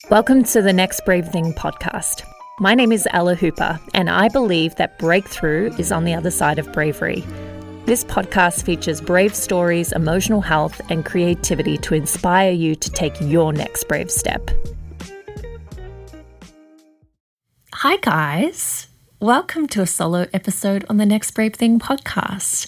Welcome to the Next Brave Thing podcast. My name is Ella Hooper, and I believe that breakthrough is on the other side of bravery. This podcast features brave stories, emotional health, and creativity to inspire you to take your next brave step. Hi, guys. Welcome to a solo episode on the Next Brave Thing podcast.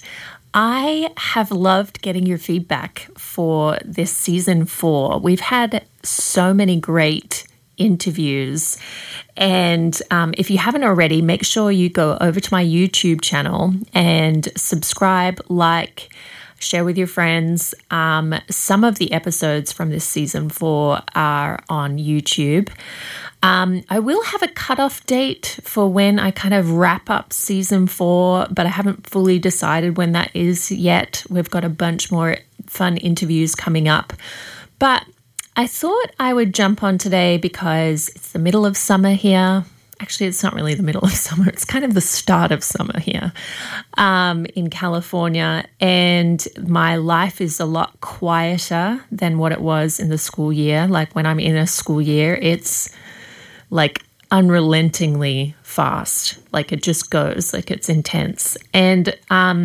I have loved getting your feedback for this season 4. We've had so many great interviews. And if you haven't already, make sure you go over to my YouTube channel and subscribe, like, share with your friends. Some of the episodes from this season 4 are on YouTube. I will have a cutoff date for when I kind of wrap up season 4, but I haven't fully decided when that is yet. We've got a bunch more fun interviews coming up. But I thought I would jump on today because it's the middle of summer here. Actually, it's not really the middle of summer. It's kind of the start of summer here in California. And my life is a lot quieter than what it was in the school year. Like when I'm in a school year, it's like unrelentingly fast. Like it just goes, like it's intense. And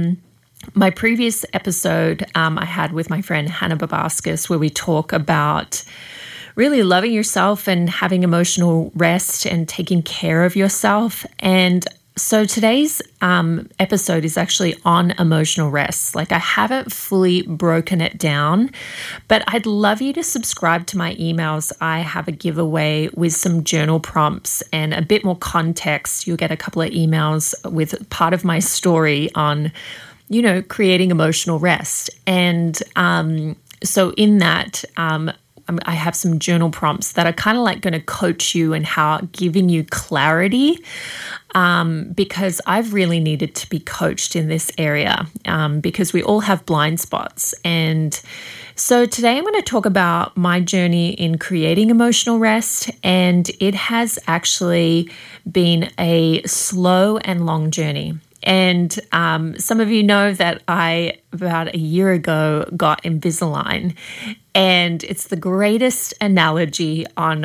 my previous episode I had with my friend Hannah Babaskis, where we talk about really loving yourself and having emotional rest and taking care of yourself. And so today's episode is actually on emotional rest. Like I haven't fully broken it down, but I'd love you to subscribe to my emails. I have a giveaway with some journal prompts and a bit more context. You'll get a couple of emails with part of my story on, you know, creating emotional rest. And so in that, I have some journal prompts that are kind of like going to coach you and how giving you clarity, because I've really needed to be coached in this area, because we all have blind spots. And so today I'm going to talk about my journey in creating emotional rest, and it has actually been a slow and long journey. And some of you know that I, about a year ago, got Invisalign. And it's the greatest analogy on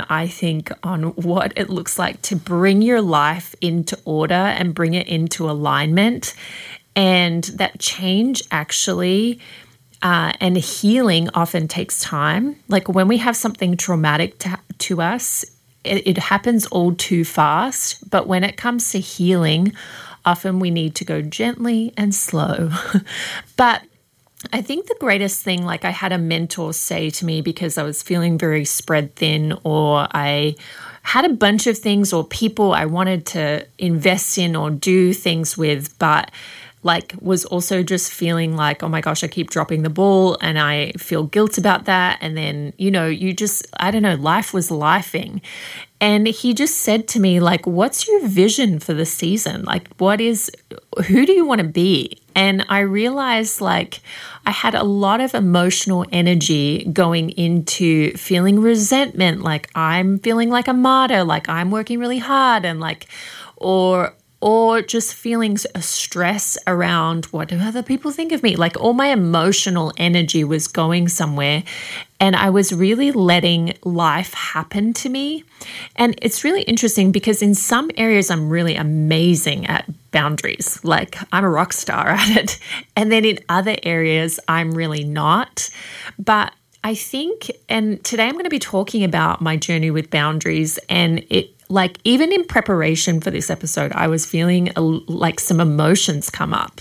what it looks like to bring your life into order and bring it into alignment. And that change actually and healing often takes time. Like when we have something traumatic to us, it happens all too fast. But when it comes to healing, often we need to go gently and slow. But I think the greatest thing, like I had a mentor say to me because I was feeling very spread thin, or I had a bunch of things or people I wanted to invest in or do things with, but like was also just feeling like, oh my gosh, I keep dropping the ball and I feel guilt about that. And then, you know, I don't know, life was lifing. And he just said to me, like, what's your vision for the season? Like, who do you want to be? And I realized like I had a lot of emotional energy going into feeling resentment, like I'm feeling like a martyr, like I'm working really hard, and like, or just feeling a stress around what do other people think of me? Like all my emotional energy was going somewhere, and I was really letting life happen to me. And it's really interesting because in some areas I'm really amazing at boundaries. Like I'm a rock star at it. And then in other areas I'm really not. But I think, and today I'm going to be talking about my journey with boundaries, and like even in preparation for this episode, I was feeling like some emotions come up,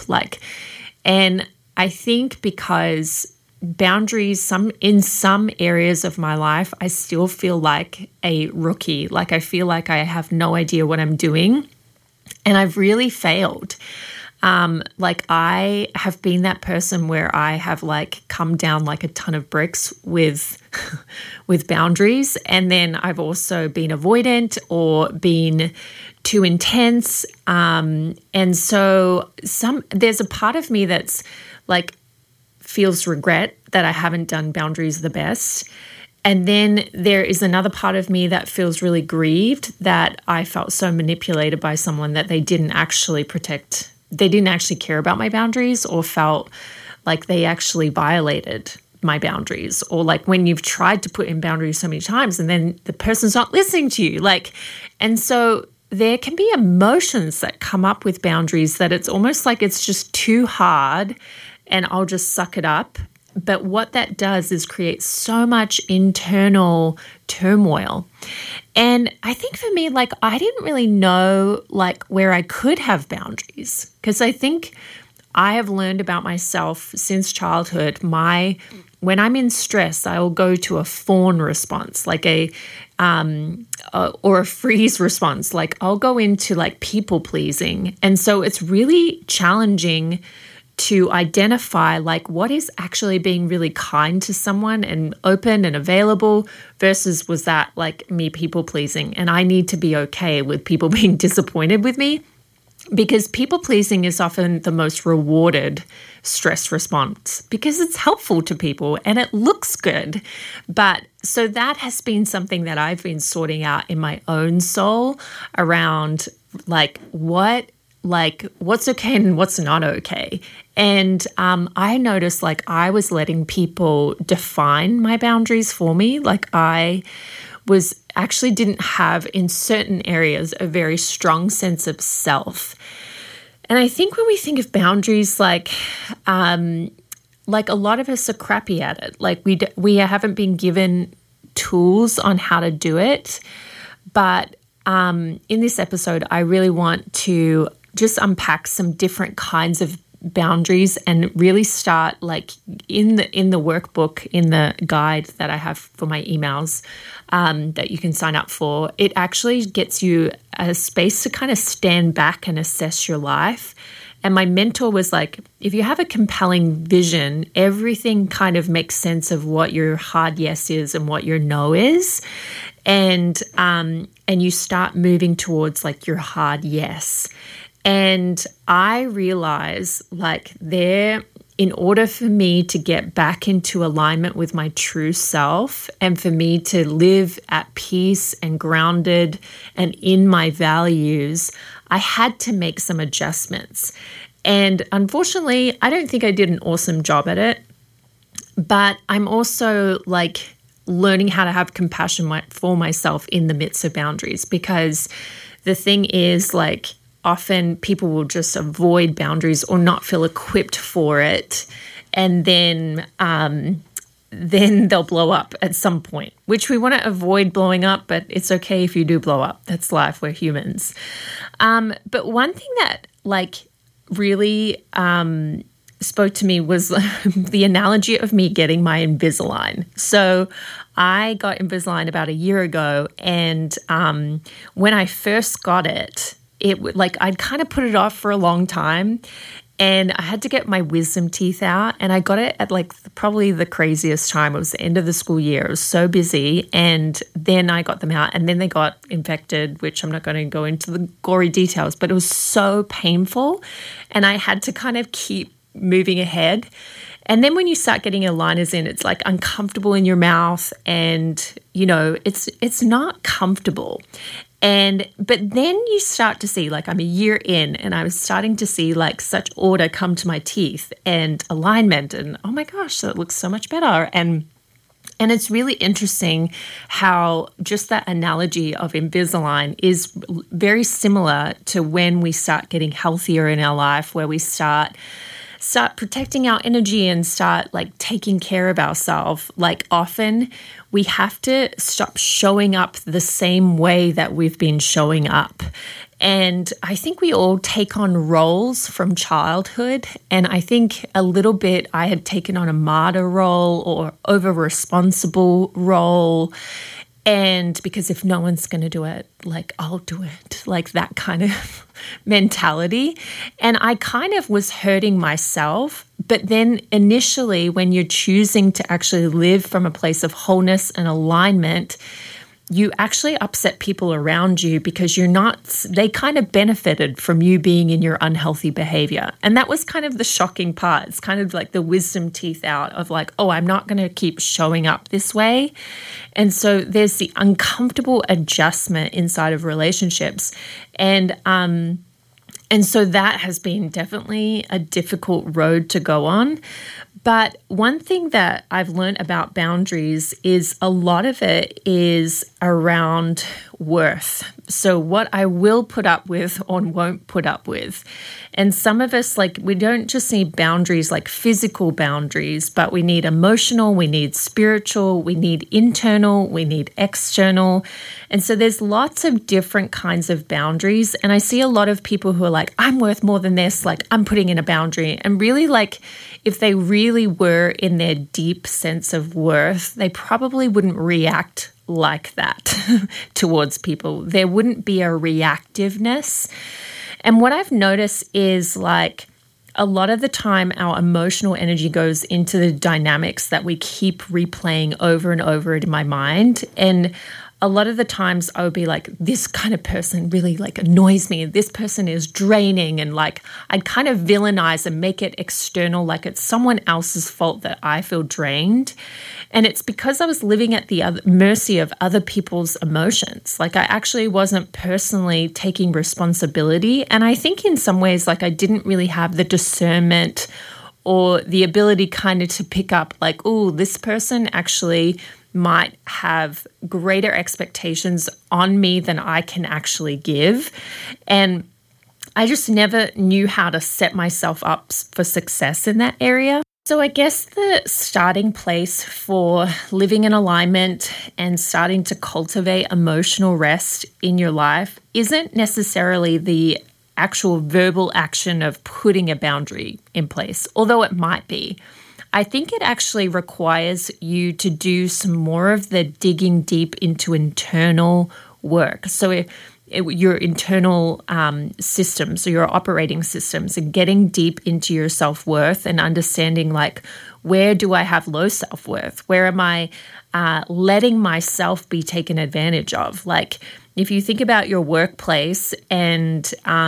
and I think because boundaries, in some areas of my life, I still feel like a rookie. Like I feel like I have no idea what I'm doing, and I've really failed. Like I have been that person where I have like come down like a ton of bricks with boundaries. And then I've also been avoidant or been too intense. And so there's a part of me that's like feels regret that I haven't done boundaries the best. And then there is another part of me that feels really grieved that I felt so manipulated by someone that they didn't actually care about my boundaries, or felt like they actually violated my boundaries, or like when you've tried to put in boundaries so many times and then the person's not listening to you. And so there can be emotions that come up with boundaries that it's almost like it's just too hard and I'll just suck it up. But what that does is create so much internal turmoil. And I think for me, like, I didn't really know like where I could have boundaries, because I think I have learned about myself since childhood. When I'm in stress, I will go to a fawn response, like or a freeze response. Like I'll go into like people pleasing. And so it's really challenging to identify like what is actually being really kind to someone and open and available versus was that like me people pleasing. And I need to be okay with people being disappointed with me, because people pleasing is often the most rewarded stress response because it's helpful to people and it looks good. But so that has been something that I've been sorting out in my own soul around what's okay and what's not okay. And I noticed like I was letting people define my boundaries for me. Like I didn't have in certain areas a very strong sense of self. And I think when we think of boundaries, like a lot of us are crappy at it. Like we haven't been given tools on how to do it. But in this episode, I really want to just unpack some different kinds of boundaries and really start like in the workbook, in the guide that I have for my emails that you can sign up for. It actually gets you a space to kind of stand back and assess your life. And my mentor was like, if you have a compelling vision, everything kind of makes sense of what your hard yes is and what your no is. And you start moving towards like your hard yes. And I realize like in order for me to get back into alignment with my true self and for me to live at peace and grounded and in my values, I had to make some adjustments. And unfortunately, I don't think I did an awesome job at it, but I'm also like learning how to have compassion for myself in the midst of boundaries, because the thing is like, often people will just avoid boundaries or not feel equipped for it. And then they'll blow up at some point, which we want to avoid blowing up, but it's okay if you do blow up. That's life. We're humans. But one thing that like really spoke to me was the analogy of me getting my Invisalign. So I got Invisalign about a year ago. And when I first got it, I'd kind of put it off for a long time, and I had to get my wisdom teeth out, and I got it at like probably the craziest time. It was the end of the school year. It was so busy, and then I got them out, and then they got infected, which I'm not going to go into the gory details, but it was so painful, and I had to kind of keep moving ahead. And then when you start getting aligners in, it's like uncomfortable in your mouth, and it's not comfortable. But then you start to see, like I'm a year in and I was starting to see like such order come to my teeth and alignment, and oh my gosh, that looks so much better. And it's really interesting how just that analogy of Invisalign is very similar to when we start getting healthier in our life, where we start protecting our energy and start like taking care of ourselves. Like often we have to stop showing up the same way that we've been showing up. And I think we all take on roles from childhood. And I think a little bit I had taken on a martyr role or over-responsible role. And because if no one's going to do it, like I'll do it, like that kind of mentality. And I kind of was hurting myself. But then initially, when you're choosing to actually live from a place of wholeness and alignment, you actually upset people around you because they kind of benefited from you being in your unhealthy behavior. And that was kind of the shocking part. It's kind of like the wisdom teeth out of like, oh, I'm not going to keep showing up this way. And so there's the uncomfortable adjustment inside of relationships. And so that has been definitely a difficult road to go on. But one thing that I've learned about boundaries is a lot of it is around worth. So what I will put up with or won't put up with. And some of us, like, we don't just need boundaries like physical boundaries, but we need emotional, we need spiritual, we need internal, we need external. And so there's lots of different kinds of boundaries. And I see a lot of people who are like, I'm worth more than this, like I'm putting in a boundary. And really, like, if they really were in their deep sense of worth, they probably wouldn't react like that towards people. There wouldn't be a reactiveness. And what I've noticed is, like, a lot of the time our emotional energy goes into the dynamics that we keep replaying over and over in my mind. And a lot of the times I would be like, this kind of person really like annoys me. This person is draining. And like, I'd kind of villainize and make it external, like it's someone else's fault that I feel drained. And it's because I was living at the mercy of other people's emotions. Like, I actually wasn't personally taking responsibility. And I think in some ways, like, I didn't really have the discernment or the ability kind of to pick up like, oh, this person actually might have greater expectations on me than I can actually give. And I just never knew how to set myself up for success in that area. So I guess the starting place for living in alignment and starting to cultivate emotional rest in your life isn't necessarily the actual verbal action of putting a boundary in place, although it might be. I think it actually requires you to do some more of the digging deep into internal work. So your internal systems, or your operating systems, and getting deep into your self-worth and understanding, like, where do I have low self-worth? Where am I letting myself be taken advantage of? Like, if you think about your workplace and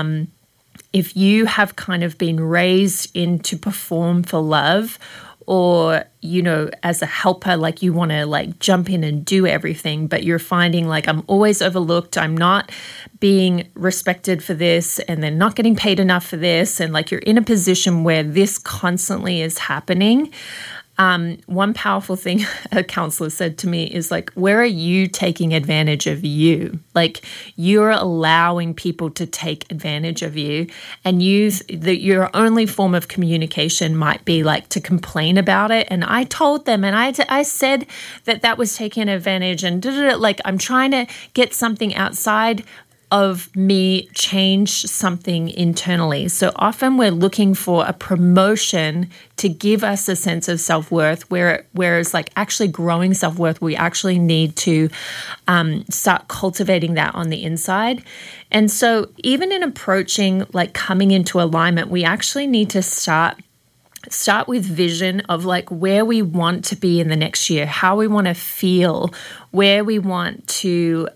if you have kind of been raised in to perform for love, or, you know, as a helper, like you want to like jump in and do everything, but you're finding like, I'm always overlooked, I'm not being respected for this, and they're not getting paid enough for this, and like you're in a position where this constantly is happening. One powerful thing a counselor said to me is like, where are you taking advantage of you? Like, you're allowing people to take advantage of you, and your only form of communication might be like to complain about it. And I told them, and I said that was taking advantage, and like, I'm trying to get something outside of me change something internally. So often we're looking for a promotion to give us a sense of self-worth, whereas like actually growing self-worth, we actually need to start cultivating that on the inside. And so even in approaching like coming into alignment, we actually need to start with vision of like where we want to be in the next year, how we want to feel, where we want to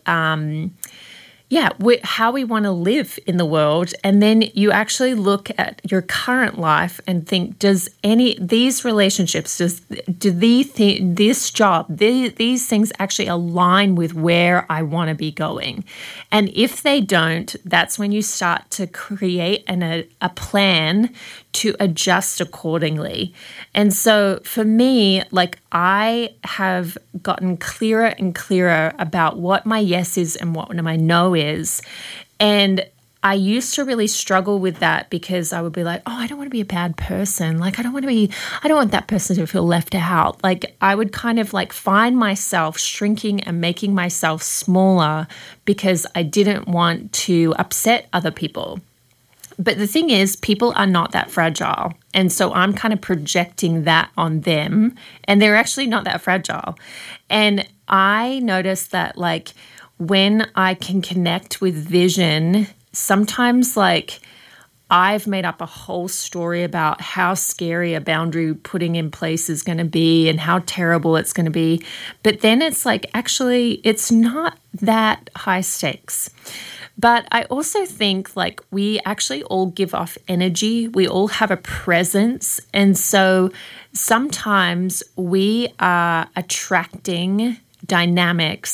how we want to live in the world. And then you actually look at your current life and think, does these relationships, this job, these things actually align with where I want to be going? And if they don't, that's when you start to create a plan to adjust accordingly. And so for me, like, I have gotten clearer and clearer about what my yes is and what my no is. And I used to really struggle with that because I would be like, oh, I don't want to be a bad person. Like, I don't want that person to feel left out. Like, I would kind of like find myself shrinking and making myself smaller because I didn't want to upset other people. But the thing is, people are not that fragile. And so I'm kind of projecting that on them, and they're actually not that fragile. And I noticed that like when I can connect with vision, sometimes like I've made up a whole story about how scary a boundary putting in place is going to be and how terrible it's going to be. But then it's like, actually, it's not that high stakes. But I also think like we actually all give off energy. We all have a presence. And so sometimes we are attracting dynamics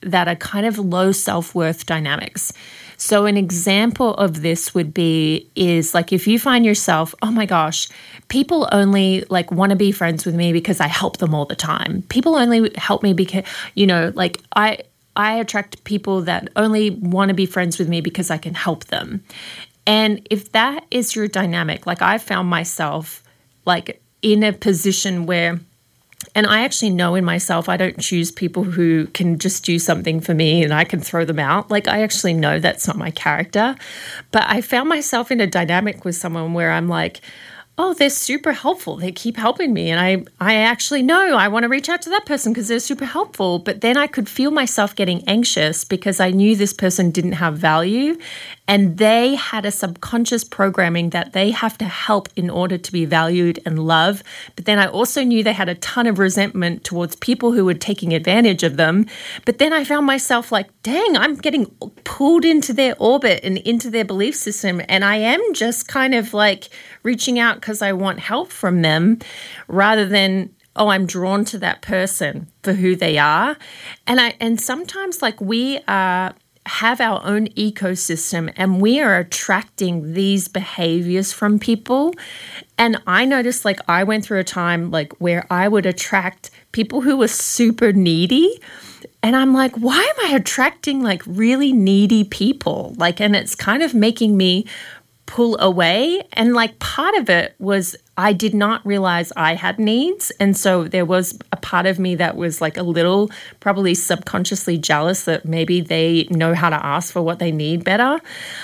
that are kind of low self-worth dynamics. So an example of this is like if you find yourself, oh my gosh, people only like want to be friends with me because I help them all the time. People only help me because, like I attract people that only want to be friends with me because I can help them. And if that is your dynamic, like I found myself like in a position where, and I actually know in myself, I don't choose people who can just do something for me and I can throw them out. Like I actually know that's not my character. But I found myself in a dynamic with someone where I'm like, oh, they're super helpful. They keep helping me. And I actually know I want to reach out to that person because they're super helpful. But then I could feel myself getting anxious because I knew this person didn't have value and they had a subconscious programming that they have to help in order to be valued and loved. But then I also knew they had a ton of resentment towards people who were taking advantage of them. But then I found myself like, dang, I'm getting pulled into their orbit and into their belief system. And I am just kind of like reaching out because I want help from them rather than, oh, I'm drawn to that person for who they are. And sometimes like we have our own ecosystem and we are attracting these behaviors from people. And I noticed like I went through a time like where I would attract people who were super needy. And I'm like, why am I attracting like really needy people? Like, and it's kind of making me pull away. And like part of it was I did not realize I had needs. And so there was a part of me that was like a little probably subconsciously jealous that maybe they know how to ask for what they need better.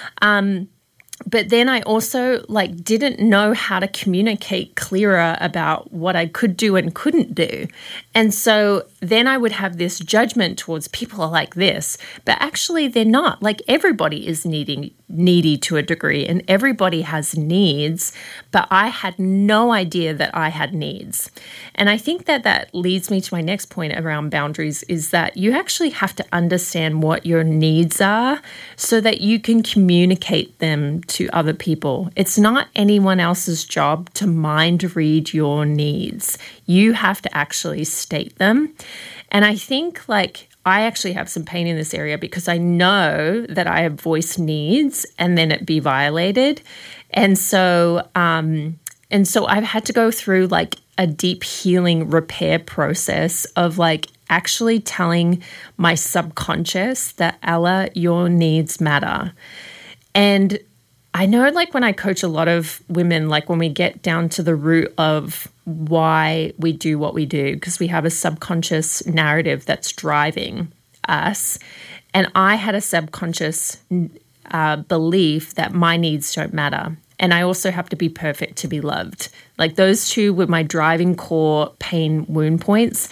But then I also like didn't know how to communicate clearer about what I could do and couldn't do. And so then I would have this judgment towards people like this, but actually they're not. Like everybody is needy to a degree and everybody has needs, but I had no idea that I had needs. And I think that leads me to my next point around boundaries is that you actually have to understand what your needs are so that you can communicate them to other people. It's not anyone else's job to mind read your needs. You have to actually state them. And I think like I actually have some pain in this area because I know that I have voiced needs and then it be violated. And so I've had to go through like a deep healing repair process of like actually telling my subconscious that Ella, your needs matter. And I know like when I coach a lot of women, like when we get down to the root of why we do what we do, because we have a subconscious narrative that's driving us. And I had a subconscious belief that my needs don't matter. And I also have to be perfect to be loved. Like those two were my driving core pain wound points.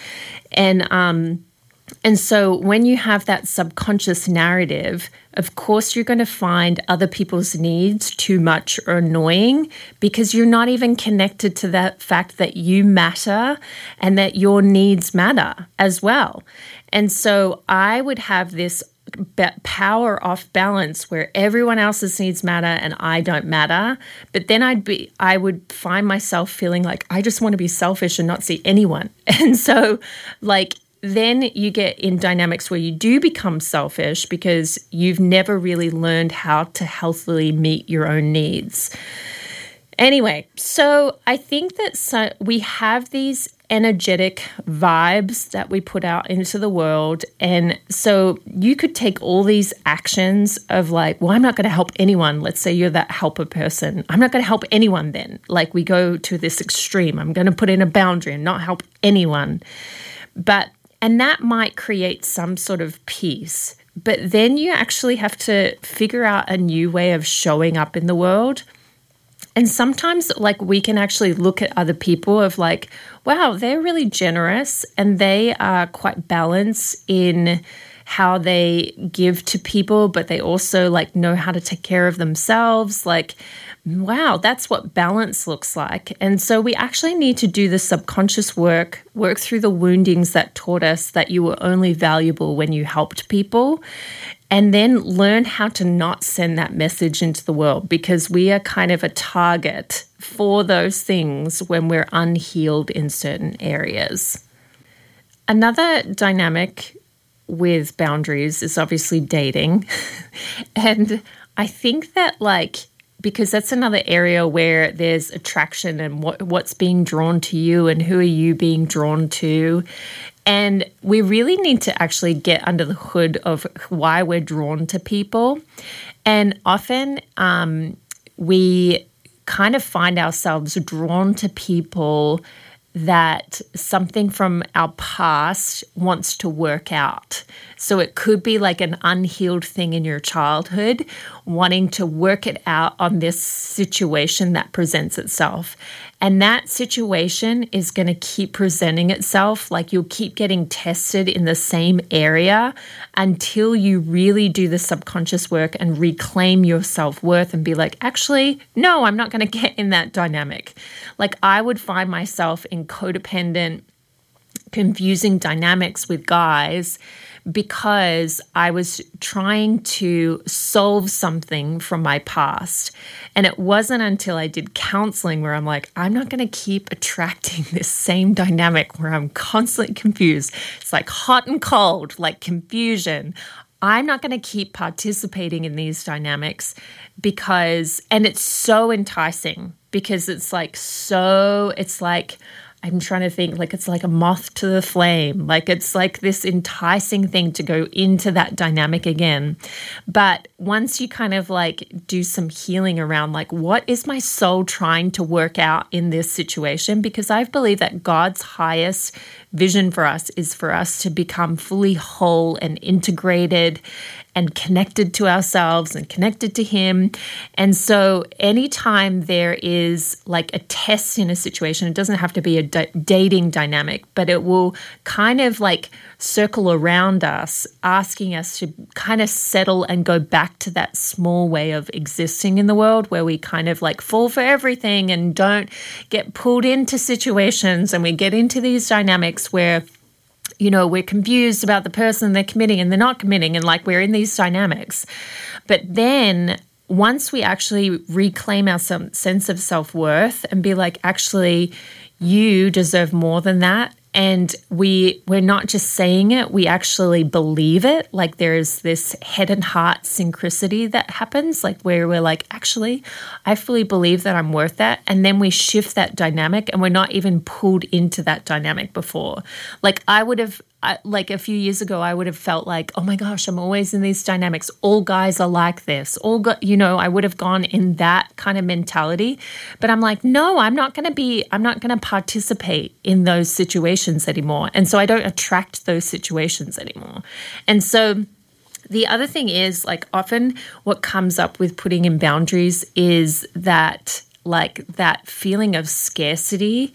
And so when you have that subconscious narrative, of course, you're going to find other people's needs too much or annoying because you're not even connected to that fact that you matter and that your needs matter as well. And so I would have this power off balance where everyone else's needs matter and I don't matter. But then I would find myself feeling like I just want to be selfish and not see anyone. And so like then you get in dynamics where you do become selfish because you've never really learned how to healthily meet your own needs. Anyway, so I think that we have these energetic vibes that we put out into the world. And so you could take all these actions of like, well, I'm not going to help anyone. Let's say you're that helper person. I'm not going to help anyone then. Like we go to this extreme. I'm going to put in a boundary and not help anyone. And that might create some sort of peace. But then you actually have to figure out a new way of showing up in the world. And sometimes like we can actually look at other people of like, wow, they're really generous and they are quite balanced in how they give to people, but they also like know how to take care of themselves. Like, wow, that's what balance looks like. And so we actually need to do the subconscious work through the woundings that taught us that you were only valuable when you helped people, and then learn how to not send that message into the world because we are kind of a target for those things when we're unhealed in certain areas. Another dynamic with boundaries is obviously dating. And I think that because that's another area where there's attraction and what's being drawn to you and who are you being drawn to. And we really need to actually get under the hood of why we're drawn to people. And often we kind of find ourselves drawn to people that something from our past wants to work out. So it could be like an unhealed thing in your childhood, wanting to work it out on this situation that presents itself. And that situation is going to keep presenting itself. Like you'll keep getting tested in the same area until you really do the subconscious work and reclaim your self-worth and be like, actually, no, I'm not going to get in that dynamic. Like I would find myself in codependent, confusing dynamics with guys because I was trying to solve something from my past. And it wasn't until I did counseling where I'm like, I'm not going to keep attracting this same dynamic where I'm constantly confused. It's like hot and cold, like confusion. I'm not going to keep participating in these dynamics and it's so enticing because it's like, I'm trying to think, like it's like a moth to the flame. Like it's like this enticing thing to go into that dynamic again. But once you kind of like do some healing around like, what is my soul trying to work out in this situation? Because I believe that God's highest vision for us is for us to become fully whole and integrated and connected to ourselves and connected to Him. And so anytime there is like a test in a situation, it doesn't have to be a dating dynamic, but it will kind of like circle around us, asking us to kind of settle and go back to that small way of existing in the world where we kind of like fall for everything and don't get pulled into situations, and we get into these dynamics where we're confused about the person they're committing and they're not committing, and like we're in these dynamics. But then once we actually reclaim our sense of self-worth and be like, actually, you deserve more than that. And we're not just saying it, we actually believe it. Like there's this head and heart synchronicity that happens, like where we're like, actually, I fully believe that I'm worth that. And then we shift that dynamic and we're not even pulled into that dynamic before. Like like a few years ago, I would have felt like, oh my gosh, I'm always in these dynamics. All guys are like this. I would have gone in that kind of mentality. But I'm like, no, I'm not going to participate in those situations anymore. And so I don't attract those situations anymore. And so the other thing is, like, often what comes up with putting in boundaries is that, like, that feeling of scarcity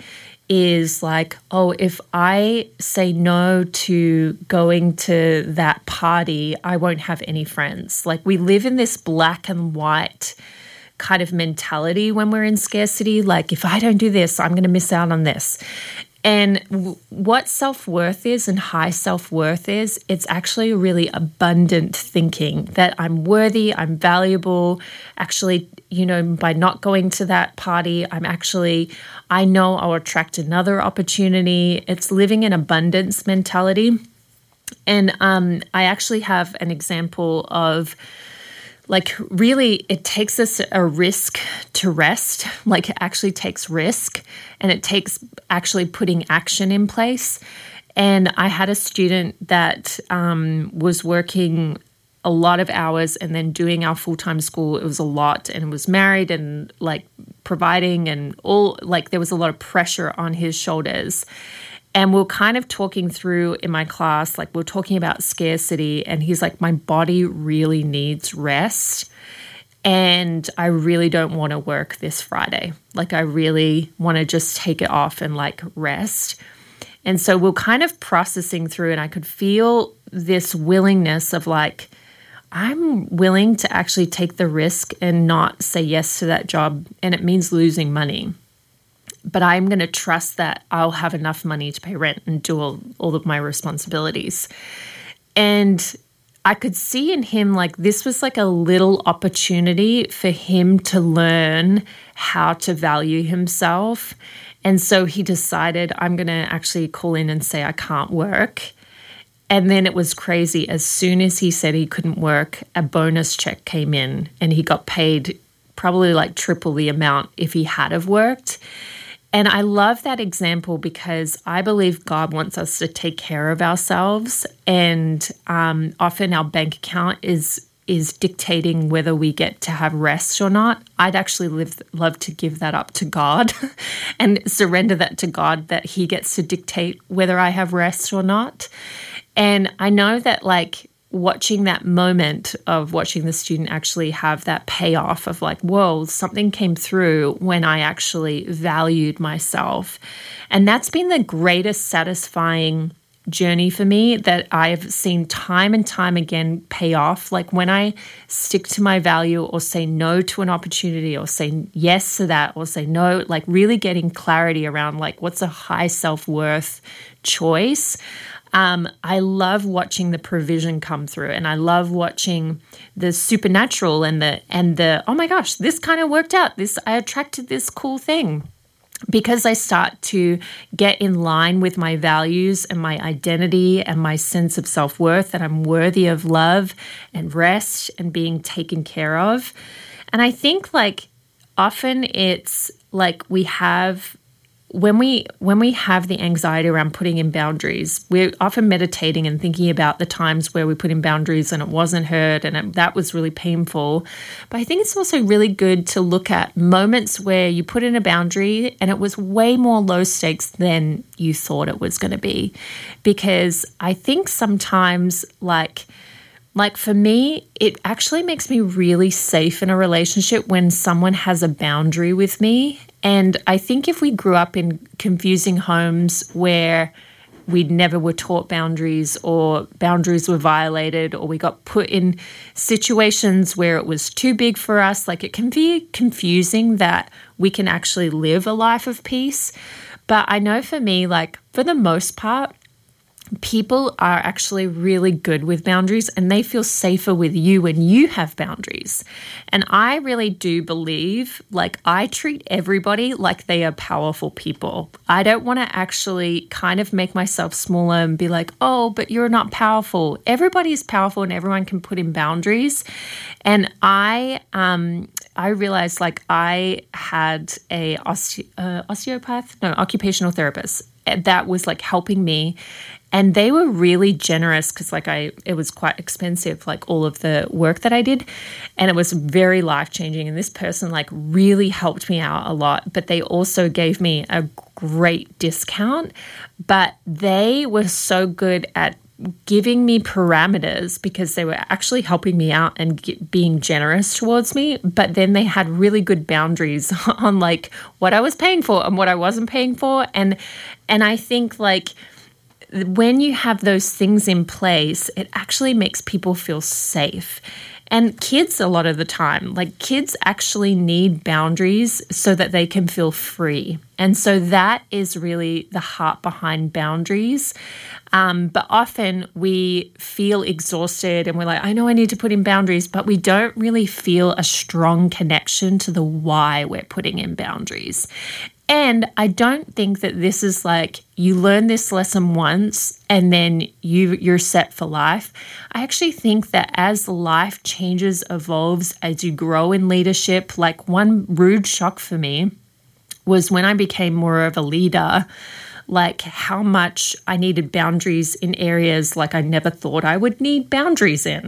is like, oh, if I say no to going to that party, I won't have any friends. Like we live in this black and white kind of mentality when we're in scarcity. Like if I don't do this, I'm going to miss out on this. And what self-worth is and high self-worth is, it's actually really abundant thinking that I'm worthy, I'm valuable. Actually, by not going to that party, I know I'll attract another opportunity. It's living in abundance mentality. And I actually have an example of, like, really, it takes us a risk to rest. Like, it actually takes risk, and it takes actually putting action in place. And I had a student that was working a lot of hours and then doing our full-time school. It was a lot, and was married and like providing and all, like there was a lot of pressure on his shoulders. And we're kind of talking through in my class, like we're talking about scarcity, and he's like, my body really needs rest. And I really don't want to work this Friday. Like I really want to just take it off and like rest. And so we're kind of processing through, and I could feel this willingness of like, I'm willing to actually take the risk and not say yes to that job. And it means losing money. But I'm going to trust that I'll have enough money to pay rent and do all of my responsibilities. And I could see in him, like, this was like a little opportunity for him to learn how to value himself. And so he decided, I'm going to actually call in and say I can't work. And then it was crazy. As soon as he said he couldn't work, a bonus check came in and he got paid probably like triple the amount if he had have worked. And I love that example because I believe God wants us to take care of ourselves. And often our bank account is dictating whether we get to have rest or not. I'd actually love to give that up to God and surrender that to God, that he gets to dictate whether I have rest or not. And I know that like watching that moment of watching the student actually have that payoff of like, whoa, something came through when I actually valued myself. And that's been the greatest satisfying journey for me that I've seen time and time again pay off. Like when I stick to my value or say no to an opportunity or say yes to that or say no, like really getting clarity around like what's a high self-worth choice. I love watching the provision come through, and I love watching the supernatural and the oh my gosh, this kind of worked out. I attracted this cool thing. Because I start to get in line with my values and my identity and my sense of self-worth, that I'm worthy of love and rest and being taken care of. And I think like often it's like when we have the anxiety around putting in boundaries, we're often meditating and thinking about the times where we put in boundaries and it wasn't heard and that was really painful. But I think it's also really good to look at moments where you put in a boundary and it was way more low stakes than you thought it was going to be. Because I think sometimes like for me, it actually makes me really safe in a relationship when someone has a boundary with me. And I think if we grew up in confusing homes where we never were taught boundaries or boundaries were violated or we got put in situations where it was too big for us, like it can be confusing that we can actually live a life of peace. But I know for me, like for the most part, people are actually really good with boundaries and they feel safer with you when you have boundaries. And I really do believe, like, I treat everybody like they are powerful people. I don't want to actually kind of make myself smaller and be like, oh, but you're not powerful. Everybody is powerful and everyone can put in boundaries. And I realized, like, I had a occupational therapist that was like helping me. And they were really generous because it was quite expensive, like all of the work that I did. And it was very life-changing. And this person like really helped me out a lot. But they also gave me a great discount. But they were so good at giving me parameters because they were actually helping me out and being generous towards me. But then they had really good boundaries on like what I was paying for and what I wasn't paying for. And I think like, when you have those things in place, it actually makes people feel safe. And kids, a lot of the time, like kids actually need boundaries so that they can feel free. And so that is really the heart behind boundaries. But often we feel exhausted and we're like, I know I need to put in boundaries, but we don't really feel a strong connection to the why we're putting in boundaries. And I don't think that this is like you learn this lesson once and then you're set for life. I actually think that as life changes, evolves, as you grow in leadership, like one rude shock for me was when I became more of a leader, like how much I needed boundaries in areas like I never thought I would need boundaries in.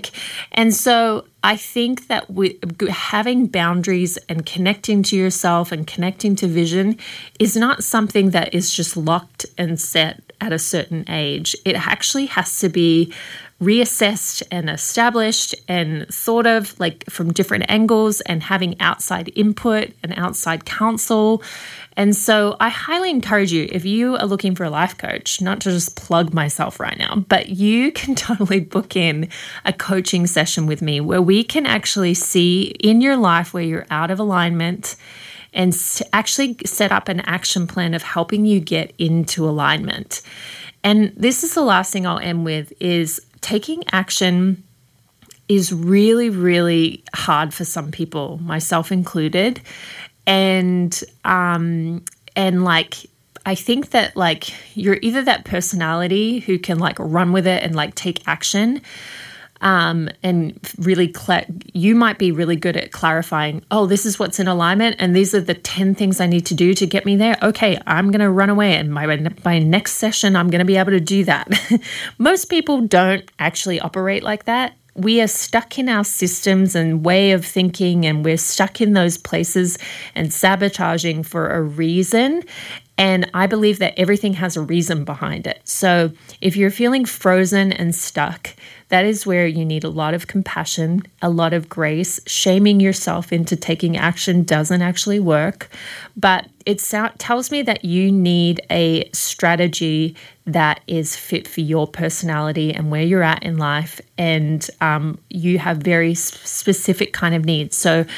And so I think that having boundaries and connecting to yourself and connecting to vision is not something that is just locked and set at a certain age. It actually has to be reassessed and established and thought of like from different angles and having outside input and outside counsel. And so I highly encourage you, if you are looking for a life coach, not to just plug myself right now, but you can totally book in a coaching session with me where we can actually see in your life where you're out of alignment and actually set up an action plan of helping you get into alignment. And this is the last thing I'll end with is taking action is really, really hard for some people, myself included. And like, I think that like you're either that personality who can like run with it and like take action, and really, you might be really good at clarifying, oh, this is what's in alignment, and these are the 10 things I need to do to get me there. Okay, I'm going to run away, and by next session, I'm going to be able to do that. Most people don't actually operate like that. We are stuck in our systems and way of thinking, and we're stuck in those places and sabotaging for a reason. And I believe that everything has a reason behind it. So if you're feeling frozen and stuck, that is where you need a lot of compassion, a lot of grace. Shaming yourself into taking action doesn't actually work. But it tells me that you need a strategy that is fit for your personality and where you're at in life. And you have very specific kind of needs. So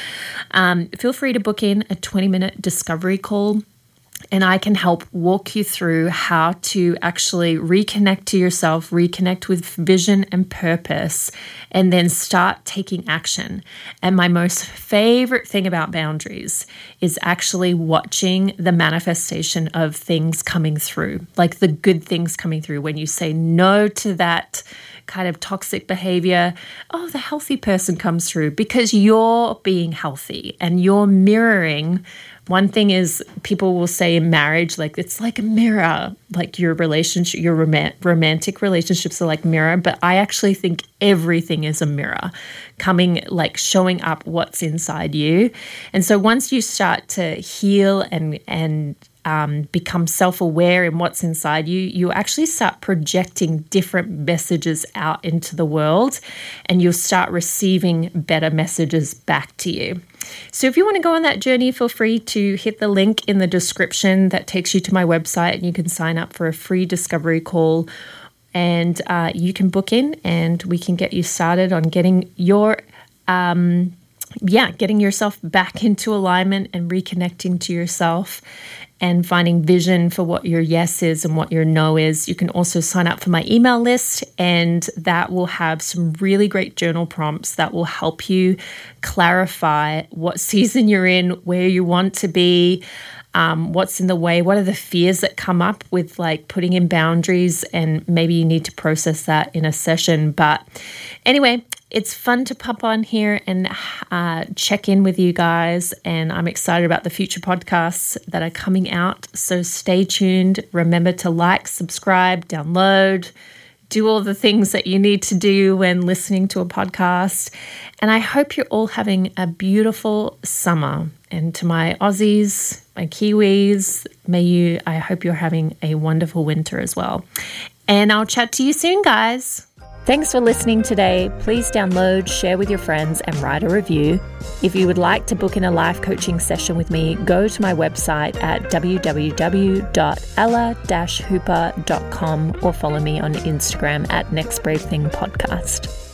feel free to book in a 20-minute discovery call. And I can help walk you through how to actually reconnect to yourself, reconnect with vision and purpose, and then start taking action. And my most favorite thing about boundaries is actually watching the manifestation of things coming through, like the good things coming through. When you say no to that kind of toxic behavior, oh, the healthy person comes through because you're being healthy and you're mirroring. One thing is people will say in marriage, like it's like a mirror, like your relationship, your romantic relationships are like mirror. But I actually think everything is a mirror coming, like showing up what's inside you. And so once you start to heal and become self-aware in what's inside you, you actually start projecting different messages out into the world, and you'll start receiving better messages back to you. So if you want to go on that journey, feel free to hit the link in the description that takes you to my website, and you can sign up for a free discovery call, and you can book in, and we can get you started on getting your getting yourself back into alignment and reconnecting to yourself and finding vision for what your yes is and what your no is. You can also sign up for my email list, and that will have some really great journal prompts that will help you clarify what season you're in, where you want to be, what's in the way, what are the fears that come up with like putting in boundaries, and maybe you need to process that in a session. But anyway, it's fun to pop on here and check in with you guys, and I'm excited about the future podcasts that are coming out. So stay tuned. Remember to like, subscribe, download, do all the things that you need to do when listening to a podcast. And I hope you're all having a beautiful summer. And to my Aussies, my Kiwis, I hope you're having a wonderful winter as well. And I'll chat to you soon, guys. Thanks for listening today. Please download, share with your friends, and write a review. If you would like to book in a life coaching session with me, go to my website at www.ella-hooper.com or follow me on Instagram at Next Brave Thing Podcast.